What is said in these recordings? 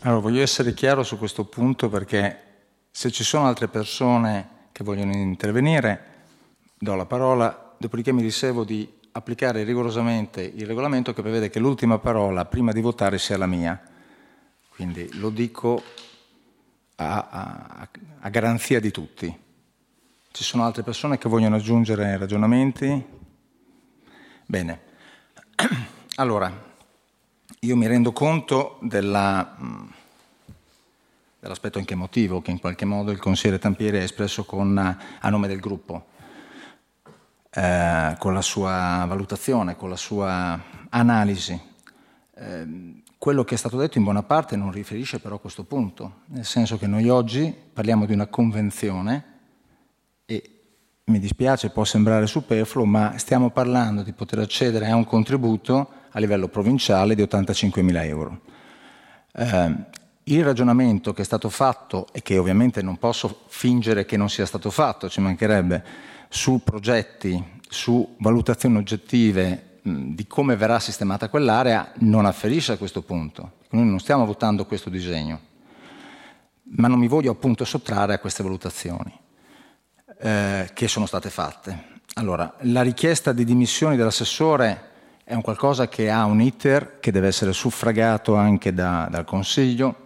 Allora, voglio essere chiaro su questo punto, perché se ci sono altre persone che vogliono intervenire, do la parola, dopodiché mi riservo di applicare rigorosamente il regolamento che prevede che l'ultima parola prima di votare sia la mia. Quindi lo dico a garanzia di tutti. Ci sono altre persone che vogliono aggiungere ragionamenti? Bene. Allora, io mi rendo conto dell'aspetto anche emotivo che in qualche modo il consigliere Tampieri ha espresso a nome del gruppo, con la sua valutazione, con la sua analisi. Quello che è stato detto in buona parte non riferisce però a questo punto, nel senso che noi oggi parliamo di una convenzione e mi dispiace, può sembrare superfluo, ma stiamo parlando di poter accedere a un contributo a livello provinciale di 85.000 euro. Il ragionamento che è stato fatto, e che ovviamente non posso fingere che non sia stato fatto, ci mancherebbe, su progetti, su valutazioni oggettive di come verrà sistemata quell'area, non afferisce a questo punto. Noi non stiamo votando questo disegno, ma non mi voglio appunto sottrarre a queste valutazioni che sono state fatte. Allora, la richiesta di dimissioni dell'assessore è un qualcosa che ha un iter che deve essere suffragato anche dal Consiglio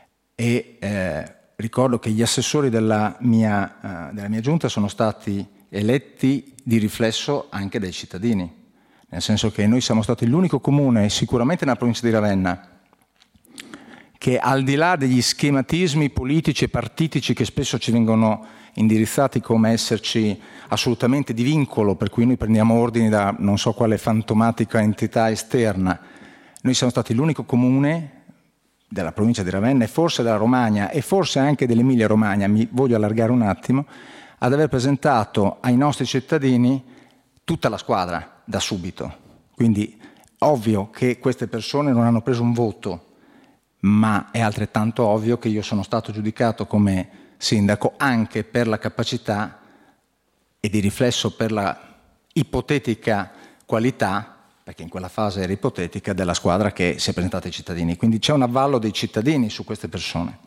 e ricordo che gli assessori della mia giunta sono stati eletti di riflesso anche dai cittadini, nel senso che noi siamo stati l'unico comune, sicuramente nella provincia di Ravenna, che al di là degli schematismi politici e partitici che spesso ci vengono indirizzati come esserci assolutamente di vincolo, per cui noi prendiamo ordini da non so quale fantomatica entità esterna, noi siamo stati l'unico comune della provincia di Ravenna e forse della Romagna e forse anche dell'Emilia Romagna, mi voglio allargare un attimo, ad aver presentato ai nostri cittadini tutta la squadra da subito. Quindi ovvio che queste persone non hanno preso un voto, ma è altrettanto ovvio che io sono stato giudicato come sindaco anche per la capacità e di riflesso per la ipotetica qualità, perché in quella fase era ipotetica, della squadra che si è presentata ai cittadini. Quindi c'è un avvallo dei cittadini su queste persone.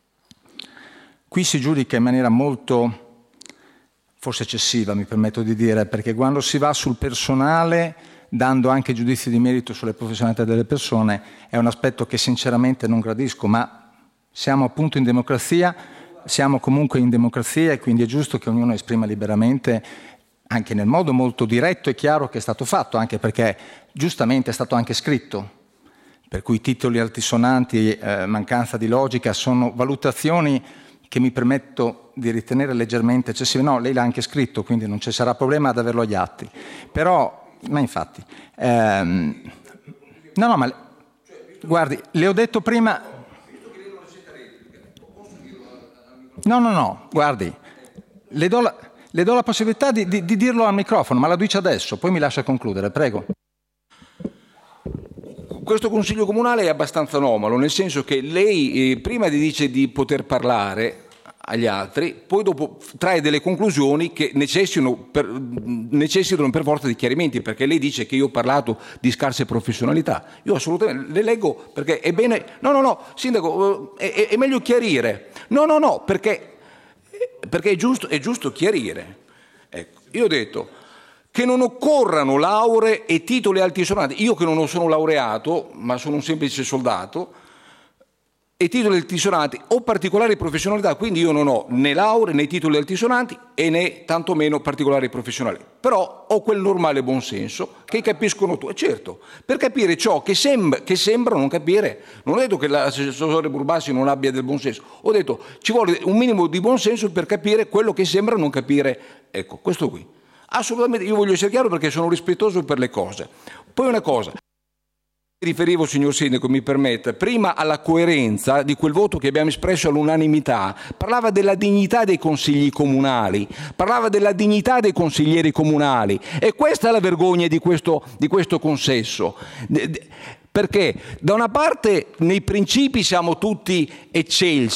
Qui si giudica in maniera molto, forse eccessiva, mi permetto di dire, perché quando si va sul personale, dando anche giudizi di merito sulle professionalità delle persone, è un aspetto che sinceramente non gradisco, ma siamo appunto in democrazia, siamo comunque in democrazia e quindi è giusto che ognuno esprima liberamente, anche nel modo molto diretto e chiaro che è stato fatto, anche perché giustamente è stato anche scritto, per cui titoli altisonanti, mancanza di logica, sono valutazioni che mi permetto di ritenere leggermente eccessive. No, lei l'ha anche scritto, quindi non ci sarà problema ad averlo agli atti. Però, ma infatti, no, ma guardi, le ho detto prima. No, guardi, le do la possibilità di dirlo al microfono, ma la dice adesso, poi mi lascia concludere, prego. Questo Consiglio Comunale è abbastanza anomalo, nel senso che lei prima dice di poter parlare agli altri, poi dopo trae delle conclusioni che necessitano per forza di chiarimenti, perché lei dice che io ho parlato di scarse professionalità. Io assolutamente le leggo perché è bene. No, sindaco, è meglio chiarire. No, perché è giusto chiarire. Ecco, io ho detto che non occorrano lauree e titoli altisonanti. Io che non sono laureato, ma sono un semplice soldato, e titoli altisonanti o particolari professionalità, quindi io non ho né lauree né titoli altisonanti e né tantomeno particolari professionali. Però ho quel normale buonsenso che capiscono tutti. Certo, per capire ciò che sembra non capire. Non ho detto che l'assessore Burbassi non abbia del buonsenso, ho detto ci vuole un minimo di buonsenso per capire quello che sembra non capire. Ecco, questo qui. Assolutamente, io voglio essere chiaro perché sono rispettoso per le cose. Poi una cosa. Riferivo, signor Sindaco, mi permetta, prima alla coerenza di quel voto che abbiamo espresso all'unanimità, parlava della dignità dei consigli comunali, parlava della dignità dei consiglieri comunali, e questa è la vergogna di questo consesso. Perché da una parte nei principi siamo tutti eccelsi,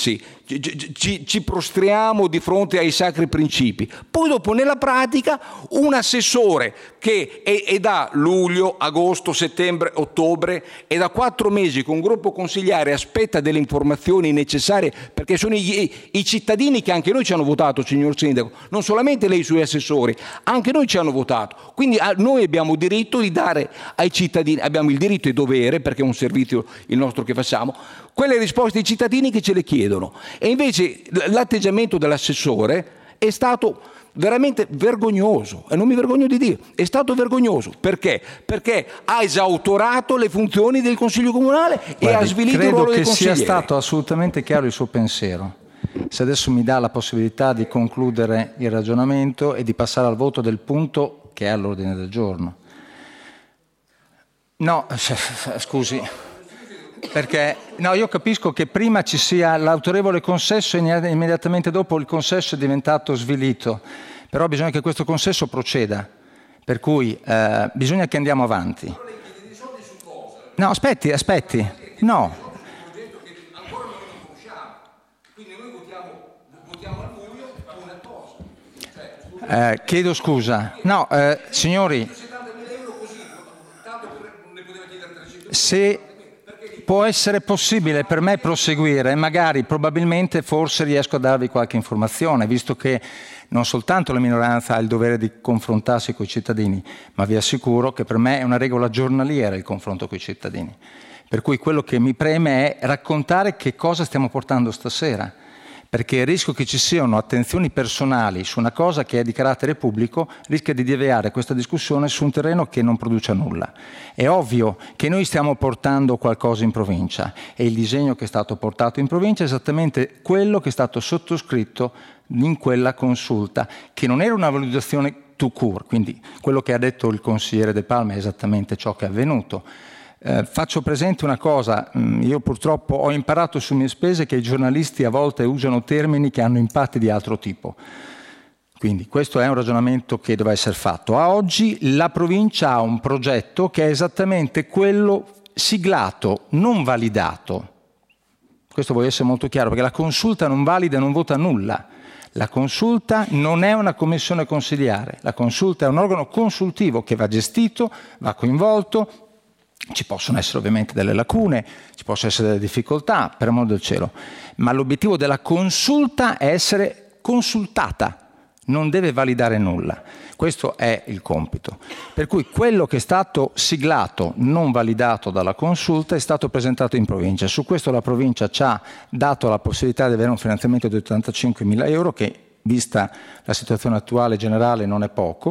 ci prostriamo di fronte ai sacri principi. Poi dopo nella pratica un assessore che è da luglio, agosto, settembre, ottobre e da 4 mesi con un gruppo consigliare aspetta delle informazioni necessarie, perché sono i cittadini che anche noi ci hanno votato, signor Sindaco, non solamente lei e i suoi assessori, anche noi ci hanno votato. Quindi noi abbiamo diritto di dare ai cittadini, abbiamo il diritto e dovere, perché è un servizio il nostro che facciamo, quelle risposte ai cittadini che ce le chiedono. E invece l'atteggiamento dell'assessore è stato veramente vergognoso, e non mi vergogno di dire, è stato vergognoso. Perché? Perché ha esautorato le funzioni del Consiglio Comunale. Guardi, e ha svilito il ruolo del consigliere. Credo che sia stato assolutamente chiaro il suo pensiero. Se adesso mi dà la possibilità di concludere il ragionamento e di passare al voto del punto che è all'ordine del giorno. No, scusi, perché no, io capisco che prima ci sia l'autorevole consesso e immediatamente dopo il consesso è diventato svilito, però bisogna che questo consesso proceda, per cui bisogna che andiamo avanti. No, aspetti, no. Chiedo scusa. No, signori, se può essere possibile per me proseguire, magari, probabilmente, forse riesco a darvi qualche informazione, visto che non soltanto la minoranza ha il dovere di confrontarsi con i cittadini, ma vi assicuro che per me è una regola giornaliera il confronto con i cittadini. Per cui quello che mi preme è raccontare che cosa stiamo portando stasera, perché il rischio che ci siano attenzioni personali su una cosa che è di carattere pubblico rischia di deviare questa discussione su un terreno che non produce nulla. È ovvio che noi stiamo portando qualcosa in provincia e il disegno che è stato portato in provincia è esattamente quello che è stato sottoscritto in quella consulta, che non era una valutazione tout court, quindi quello che ha detto il consigliere De Palma è esattamente ciò che è avvenuto. Faccio presente una cosa, io purtroppo ho imparato su mie spese che i giornalisti a volte usano termini che hanno impatti di altro tipo, quindi questo è un ragionamento che deve essere fatto. A oggi la provincia ha un progetto che è esattamente quello siglato, non validato. Questo voglio essere molto chiaro, perché la consulta non valida non vota nulla. La consulta non è una commissione consigliare, la consulta è un organo consultivo che va gestito, va coinvolto. Ci possono essere ovviamente delle lacune, ci possono essere delle difficoltà, per amor del cielo, ma l'obiettivo della consulta è essere consultata, non deve validare nulla. Questo è il compito. Per cui quello che è stato siglato, non validato dalla consulta, è stato presentato in provincia. Su questo la provincia ci ha dato la possibilità di avere un finanziamento di 85.000 euro, che vista la situazione attuale generale non è poco,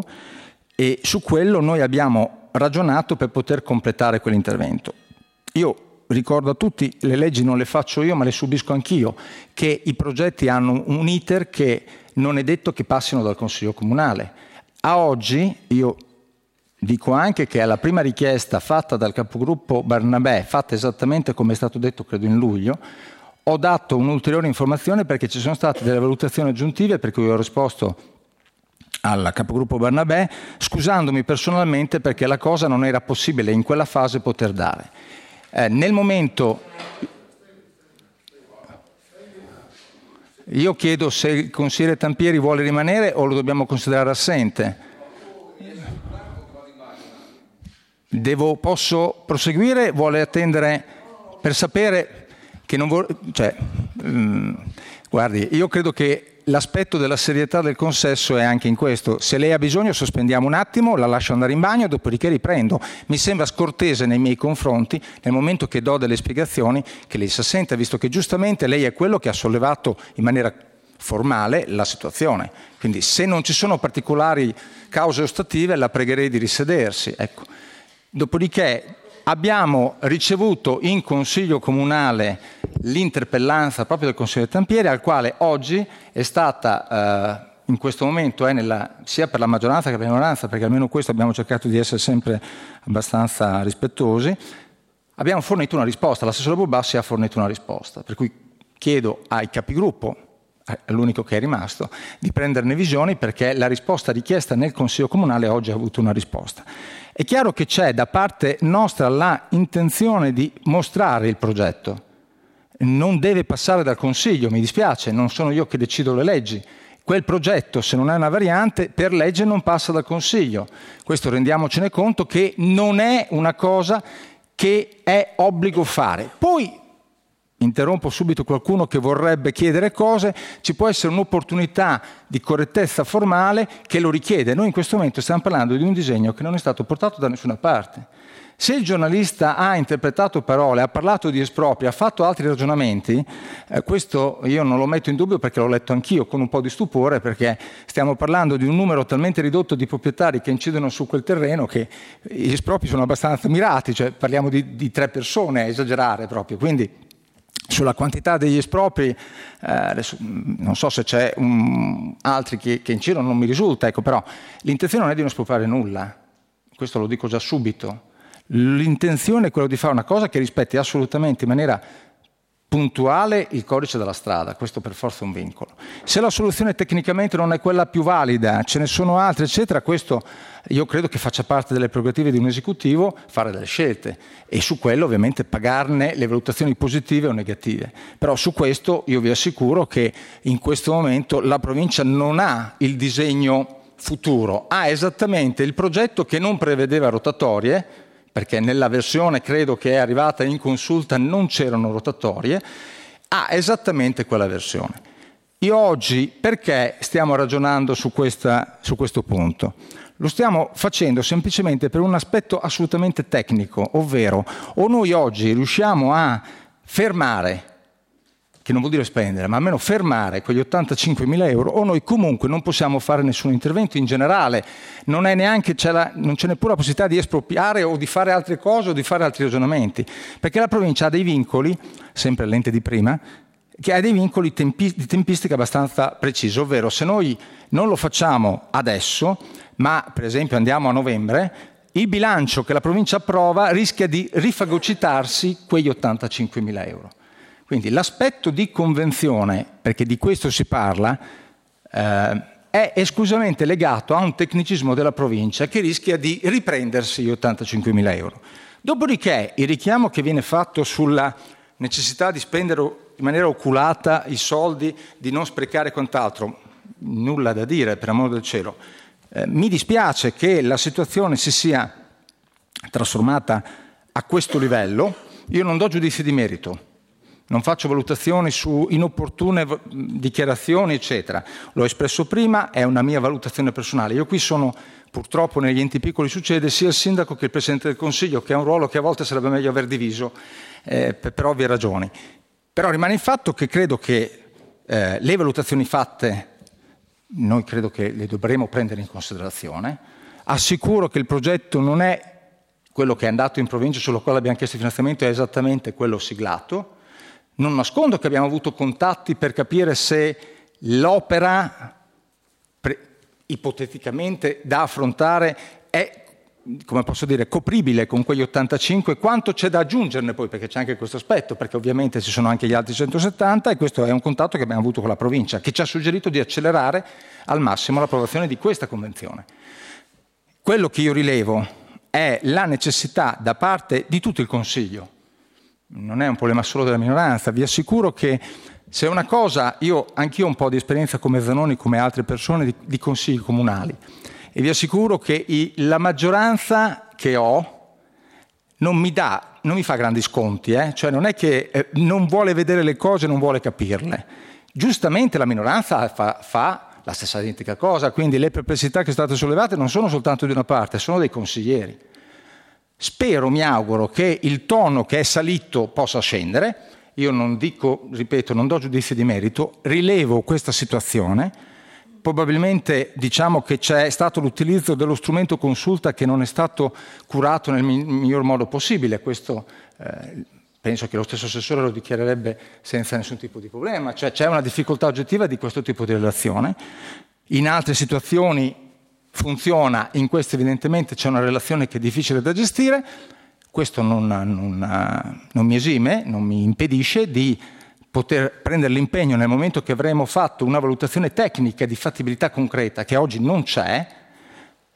e su quello noi abbiamo ragionato per poter completare quell'intervento. Io ricordo a tutti, le leggi non le faccio io ma le subisco anch'io, che i progetti hanno un iter che non è detto che passino dal Consiglio Comunale. A oggi io dico anche che alla prima richiesta fatta dal capogruppo Barnabè, fatta esattamente come è stato detto credo in luglio, ho dato un'ulteriore informazione perché ci sono state delle valutazioni aggiuntive per cui ho risposto al capogruppo Barnabè, scusandomi personalmente perché la cosa non era possibile in quella fase poter dare. Nel momento, io chiedo se il consigliere Tampieri vuole rimanere o lo dobbiamo considerare assente. Posso proseguire? Vuole attendere per sapere che non vuole... guardi, io credo che l'aspetto della serietà del consesso è anche in questo. Se lei ha bisogno sospendiamo un attimo, la lascio andare in bagno, dopodiché riprendo. Mi sembra scortese nei miei confronti, nel momento che do delle spiegazioni, che lei si assenta, visto che giustamente lei è quello che ha sollevato in maniera formale la situazione. Quindi se non ci sono particolari cause ostative la pregherei di risedersi. Ecco. Dopodiché abbiamo ricevuto in Consiglio Comunale l'interpellanza proprio del consigliere Tampieri, al quale oggi è stata, in questo momento, sia per la maggioranza che per la minoranza, perché almeno questo abbiamo cercato di essere sempre abbastanza rispettosi, abbiamo fornito una risposta, l'assessore Bulbassi ha fornito una risposta, per cui chiedo ai capigruppo, l'unico che è rimasto, di prenderne visioni perché la risposta richiesta nel Consiglio Comunale oggi ha avuto una risposta. È chiaro che c'è da parte nostra la intenzione di mostrare il progetto. non deve passare dal Consiglio, mi dispiace, non sono io che decido le leggi. Quel progetto, se non è una variante, per legge non passa dal Consiglio. Questo rendiamocene conto che non è una cosa che è obbligo fare. Poi, interrompo subito qualcuno che vorrebbe chiedere cose, ci può essere un'opportunità di correttezza formale che lo richiede. Noi in questo momento stiamo parlando di un disegno che non è stato portato da nessuna parte. Se il giornalista ha interpretato parole, ha parlato di espropri, ha fatto altri ragionamenti, questo io non lo metto in dubbio perché l'ho letto anch'io con un po' di stupore, perché stiamo parlando di un numero talmente ridotto di proprietari che incidono su quel terreno che gli espropri sono abbastanza mirati, cioè parliamo di 3 persone, a esagerare proprio, quindi sulla quantità degli espropri, adesso, non so se c'è altri che incidono, non mi risulta, ecco, però l'intenzione non è di non espropriare nulla, questo lo dico già subito. L'intenzione è quella di fare una cosa che rispetti assolutamente in maniera puntuale il codice della strada, questo per forza è un vincolo. Se la soluzione tecnicamente non è quella più valida, ce ne sono altre, eccetera, questo io credo che faccia parte delle prerogative di un esecutivo fare delle scelte e su quello ovviamente pagarne le valutazioni positive o negative. Però su questo io vi assicuro che in questo momento la provincia non ha il disegno futuro, ha esattamente il progetto che non prevedeva rotatorie, perché nella versione credo che è arrivata in consulta non c'erano rotatorie, ha esattamente quella versione. Io oggi perché stiamo ragionando su questo punto? Lo stiamo facendo semplicemente per un aspetto assolutamente tecnico, ovvero o noi oggi riusciamo a fermare, che non vuol dire spendere, ma almeno fermare quegli 85.000 euro, o noi comunque non possiamo fare nessun intervento in generale, non c'è neppure la possibilità di espropriare o di fare altre cose o di fare altri ragionamenti, perché la provincia ha dei vincoli, sempre l'ente di prima, che ha dei vincoli di tempistica abbastanza precisi, ovvero se noi non lo facciamo adesso, ma per esempio andiamo a novembre, il bilancio che la provincia approva rischia di rifagocitarsi quegli 85.000 euro. Quindi l'aspetto di convenzione, perché di questo si parla, è esclusivamente legato a un tecnicismo della provincia che rischia di riprendersi gli 85.000 euro. Dopodiché il richiamo che viene fatto sulla necessità di spendere in maniera oculata i soldi, di non sprecare quant'altro, nulla da dire, per amor del cielo. Mi dispiace che la situazione si sia trasformata a questo livello. Io non do giudizi di merito. Non faccio valutazioni su inopportune dichiarazioni, eccetera. L'ho espresso prima, è una mia valutazione personale. Io qui sono, purtroppo negli enti piccoli succede, sia il sindaco che il Presidente del Consiglio, che è un ruolo che a volte sarebbe meglio aver diviso, per ovvie ragioni. Però rimane il fatto che credo che le valutazioni fatte, noi credo che le dovremo prendere in considerazione. Assicuro che il progetto non è quello che è andato in provincia, sullo quale abbiamo chiesto il finanziamento, è esattamente quello siglato. Non nascondo che abbiamo avuto contatti per capire se l'opera ipoteticamente da affrontare è, come posso dire, copribile con quegli 85, quanto c'è da aggiungerne poi, perché c'è anche questo aspetto, perché ovviamente ci sono anche gli altri 170 e questo è un contatto che abbiamo avuto con la provincia, che ci ha suggerito di accelerare al massimo l'approvazione di questa convenzione. Quello che io rilevo è la necessità da parte di tutto il Consiglio, non è un problema solo della minoranza, vi assicuro che se una cosa, anch'io ho un po' di esperienza come Zanoni, come altre persone di consigli comunali, e vi assicuro che la maggioranza che ho non mi fa grandi sconti, cioè non è che non vuole vedere le cose, non vuole capirle. Giustamente la minoranza fa la stessa identica cosa, quindi le perplessità che sono state sollevate non sono soltanto di una parte, sono dei consiglieri. Spero, mi auguro che il tono che è salito possa scendere. Io non dico, ripeto, non do giudizi di merito, rilevo questa situazione. Probabilmente diciamo che c'è stato l'utilizzo dello strumento consulta che non è stato curato nel miglior modo possibile. Questo penso che lo stesso assessore lo dichiarerebbe senza nessun tipo di problema. Cioè c'è una difficoltà oggettiva di questo tipo di relazione. In altre situazioni funziona, in questo evidentemente c'è una relazione che è difficile da gestire, questo non mi esime, non mi impedisce di poter prendere l'impegno nel momento che avremo fatto una valutazione tecnica di fattibilità concreta, che oggi non c'è,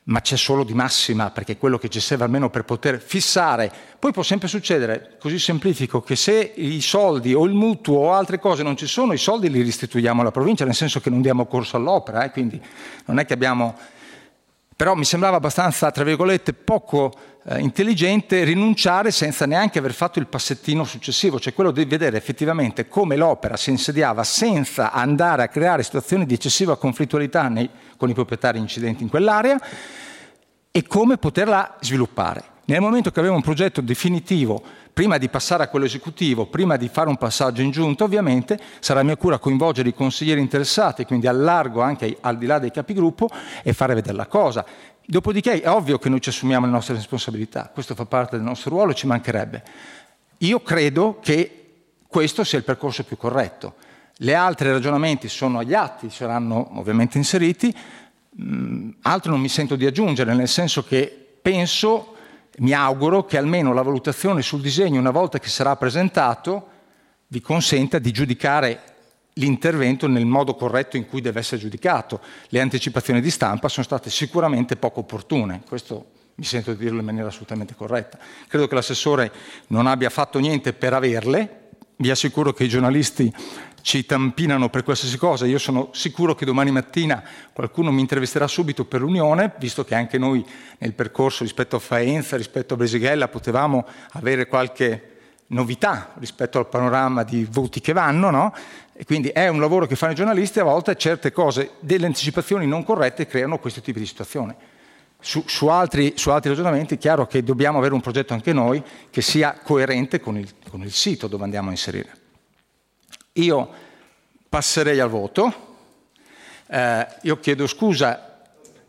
ma c'è solo di massima, perché è quello che ci serve almeno per poter fissare. Poi può sempre succedere, così semplifico, che se i soldi o il mutuo o altre cose non ci sono, i soldi li restituiamo alla provincia, nel senso che non diamo corso all'opera, quindi non è che abbiamo... Però mi sembrava abbastanza, tra virgolette, poco intelligente rinunciare senza neanche aver fatto il passettino successivo, cioè quello di vedere effettivamente come l'opera si insediava senza andare a creare situazioni di eccessiva conflittualità con i proprietari incidenti in quell'area e come poterla sviluppare. Nel momento che avevamo un progetto definitivo, prima di passare a quello esecutivo, prima di fare un passaggio in giunta, ovviamente sarà mia cura coinvolgere i consiglieri interessati, quindi allargo anche al di là dei capigruppo e fare vedere la cosa. Dopodiché è ovvio che noi ci assumiamo le nostre responsabilità, questo fa parte del nostro ruolo, ci mancherebbe. Io credo che questo sia il percorso più corretto. Le altre ragionamenti sono agli atti, saranno ovviamente inseriti, altro non mi sento di aggiungere, nel senso che penso, mi auguro che almeno la valutazione sul disegno, una volta che sarà presentato, vi consenta di giudicare l'intervento nel modo corretto in cui deve essere giudicato. Le anticipazioni di stampa sono state sicuramente poco opportune, questo mi sento di dirlo in maniera assolutamente corretta. Credo che l'assessore non abbia fatto niente per averle, vi assicuro che i giornalisti ci tampinano per qualsiasi cosa, io sono sicuro che domani mattina qualcuno mi intervisterà subito per l'Unione, visto che anche noi nel percorso rispetto a Faenza, rispetto a Brisighella potevamo avere qualche novità rispetto al panorama di voti che vanno, no? E quindi è un lavoro che fanno i giornalisti, a volte certe cose, delle anticipazioni non corrette creano questo tipo di situazione. Su altri ragionamenti è chiaro che dobbiamo avere un progetto anche noi che sia coerente con il sito dove andiamo a inserire. Io passerei al voto, io chiedo scusa.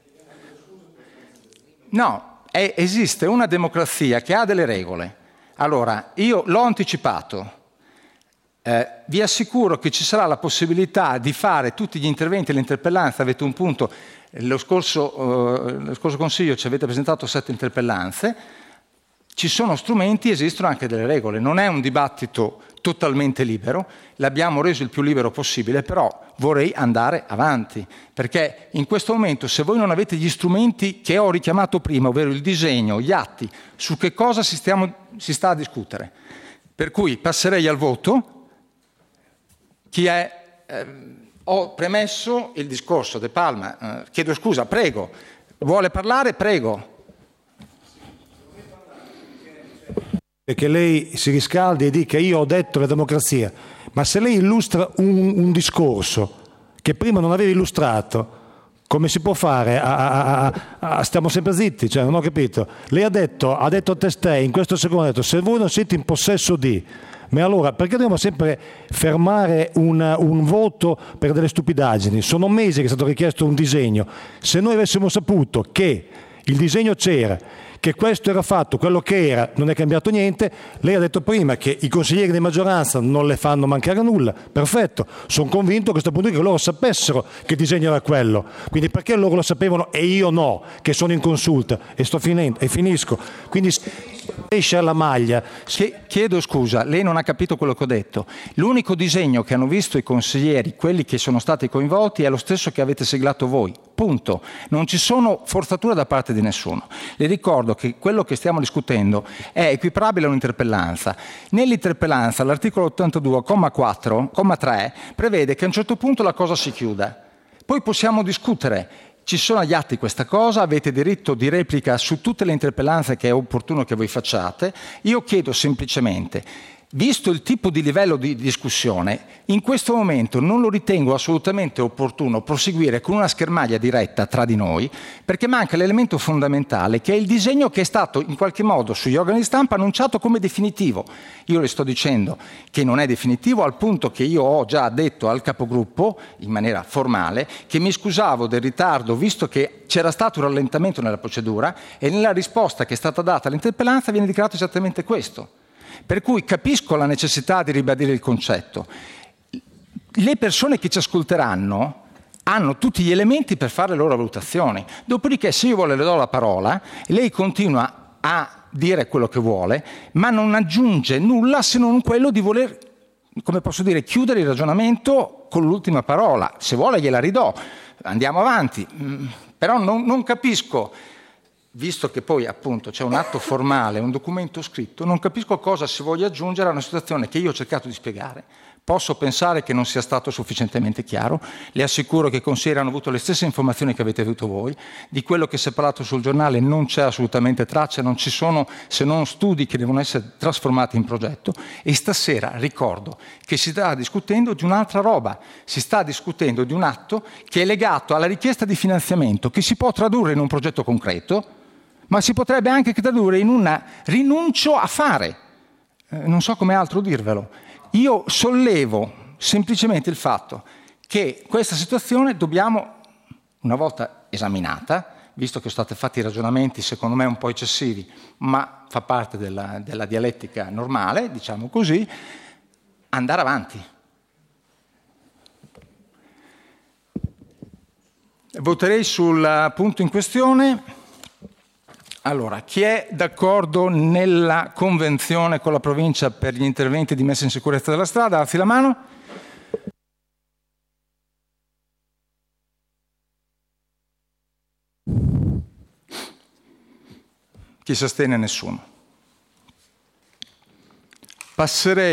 No, esiste una democrazia che ha delle regole. Allora, io l'ho anticipato, vi assicuro che ci sarà la possibilità di fare tutti gli interventi, le interpellanze, avete un punto, lo scorso Consiglio ci avete presentato 7 interpellanze, ci sono strumenti, esistono anche delle regole, non è un dibattito totalmente libero, l'abbiamo reso il più libero possibile, però vorrei andare avanti, perché in questo momento se voi non avete gli strumenti che ho richiamato prima, ovvero il disegno, gli atti, su che cosa si sta a discutere. Per cui passerei al voto. Ho premesso il discorso De Palma, chiedo scusa, prego, vuole parlare? Prego. Che lei si riscaldi e dica io ho detto la democrazia, ma se lei illustra un discorso che prima non aveva illustrato, come si può fare? Stiamo sempre zitti, cioè non ho capito. Lei ha detto testé, in questo secondo ha detto se voi non siete in possesso di, ma allora perché dobbiamo sempre fermare un voto per delle stupidaggini? Sono mesi che è stato richiesto un disegno, se noi avessimo saputo che il disegno c'era, che questo era fatto, quello che era, non è cambiato niente. Lei ha detto prima che i consiglieri di maggioranza non le fanno mancare nulla, perfetto, sono convinto a questo punto che loro sapessero che il disegno era quello, quindi perché loro lo sapevano e io no, che sono in consulta, e sto finendo, e finisco, quindi esce alla maglia. Chiedo scusa, lei non ha capito quello che ho detto. L'unico disegno che hanno visto i consiglieri, quelli che sono stati coinvolti, è lo stesso che avete siglato voi, punto. Non ci sono forzature da parte di nessuno. Le ricordo che quello che stiamo discutendo è equiparabile a un'interpellanza. Nell'interpellanza l'articolo 82, comma 3, prevede che a un certo punto la cosa si chiuda. Poi possiamo discutere. Ci sono agli atti questa cosa, avete diritto di replica su tutte le interpellanze che è opportuno che voi facciate. Io chiedo semplicemente, visto il tipo di livello di discussione, in questo momento non lo ritengo assolutamente opportuno proseguire con una schermaglia diretta tra di noi, perché manca l'elemento fondamentale, che è il disegno che è stato in qualche modo sugli organi di stampa annunciato come definitivo. Io le sto dicendo che non è definitivo, al punto che io ho già detto al capogruppo, in maniera formale, che mi scusavo del ritardo, visto che c'era stato un rallentamento nella procedura, e nella risposta che è stata data all'interpellanza viene dichiarato esattamente questo. Per cui capisco la necessità di ribadire il concetto. Le persone che ci ascolteranno hanno tutti gli elementi per fare le loro valutazioni. Dopodiché, se io le do la parola, lei continua a dire quello che vuole, ma non aggiunge nulla se non quello di voler, come posso dire, chiudere il ragionamento con l'ultima parola. Se vuole gliela ridò. Andiamo avanti. Però non capisco, visto che poi appunto c'è un atto formale, un documento scritto, non capisco cosa si voglia aggiungere a una situazione che io ho cercato di spiegare. Posso pensare che non sia stato sufficientemente chiaro, le assicuro che i consiglieri hanno avuto le stesse informazioni che avete avuto voi, di quello che si è parlato sul giornale non c'è assolutamente traccia, non ci sono se non studi che devono essere trasformati in progetto, e stasera ricordo che si sta discutendo di un'altra roba, si sta discutendo di un atto che è legato alla richiesta di finanziamento, che si può tradurre in un progetto concreto, ma si potrebbe anche tradurre in un rinuncio a fare, non so come altro dirvelo. Io sollevo semplicemente il fatto che questa situazione dobbiamo, una volta esaminata, visto che sono stati fatti ragionamenti secondo me un po' eccessivi, ma fa parte della dialettica normale, diciamo così, andare avanti. Voterei sul punto in questione. Allora, chi è d'accordo nella convenzione con la provincia per gli interventi di messa in sicurezza della strada? Alzi la mano. Chi si astiene? Nessuno. Passerei